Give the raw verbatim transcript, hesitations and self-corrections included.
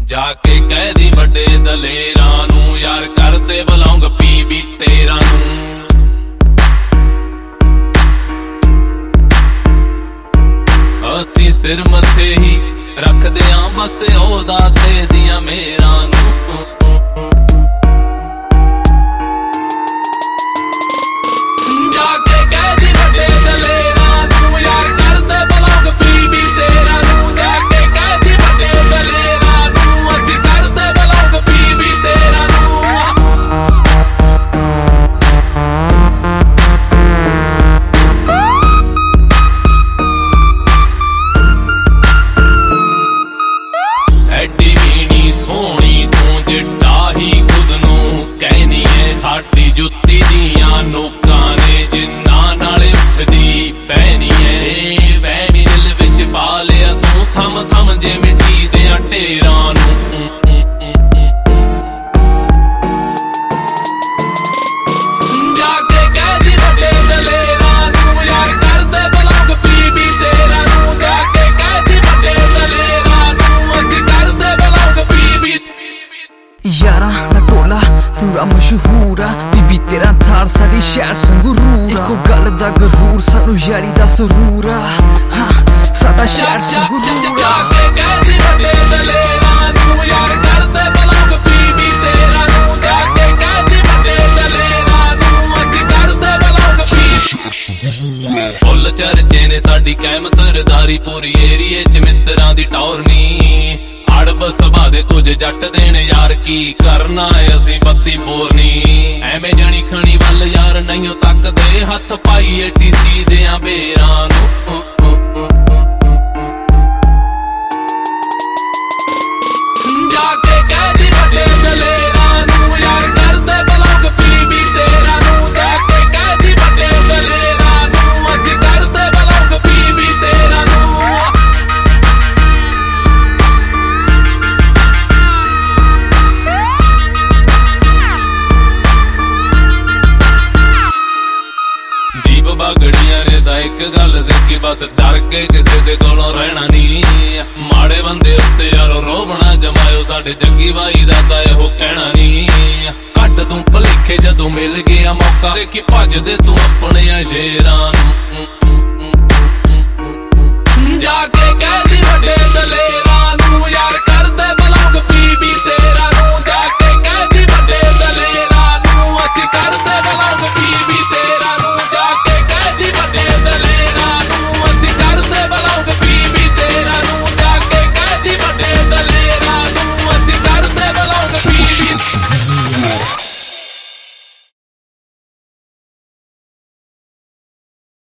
जाके कह दी बड़े दलेरां नूं यार करदे बलौंग पी भी तेरा नूं। असी सिर मथे ही रखदे आं बस ओदा ते दियां मेरां नूं। जाके कह दी बड़े दलेरां नूं यार करदे बलौंग पी भी तेरा नूं। जाके कह दी बड़े दलेरां नूं असी करदे बलौंग पी भी तेरा नूं। एडी मीनी सोहनी तू जिड्डा ही खुद नूं कहनी है साडी जुत्ती दियां नोकां ने जिन्ना नाले उठदी पैनी है। वहमी दिल विच पा लिया तू थम समझे मिट्टी देयां ढेरां नूं। जाके कह दी बड़े दलेरां नूं यार करदे बलौंग पी भी तेरा नूं। जाके कह दी बड़े दलेरां नूं असी करदे बलौंग पी भी। यारा दा टोला पूरा मशहूर आ बीबी तेरा थार साडी शहर संगरूर। इको गल दा गरूर सानू यारी दा सरूर आ हाँ साडा शहर संगरूर। जाके कह दी बड़े दलेरां नूं यार करदे बलौंग पी भी तेरा नूं। जाके कह दी बड़े दलेरां नूं असी करदे बलौंग पी। फुल चर्चे ने साडी कायम सरदारी पूरी एरिए च मित्रां दी टौर नी। अड़ब सभा दे कुछ जट देने यार की करना है असी बत्ती बोरनी। एवें जनी खनी वल यार नहीं तकदे हथ पाईए टीसी देयां बेरां नूं। जाके कह दी बड़े दलेरां नूं यार करदे बलौंग पी भी तेरा नूं। जाके कह दी बड़े दलेरां नूं असी करदे बलौंग पी भी तेरा नूं। दीप बागड़ियां रे दा इक गल सिक्खी बस डर के किसे दे कोलों रहना नी। माड़े बंदे उत्ते यारो रोवना जमायो साडे जग्गी भाई दा तां इहो कहना नी। घट तू भलेखे जदों मिल गया मौका देखी भजदे तू अपने शेरां नूं।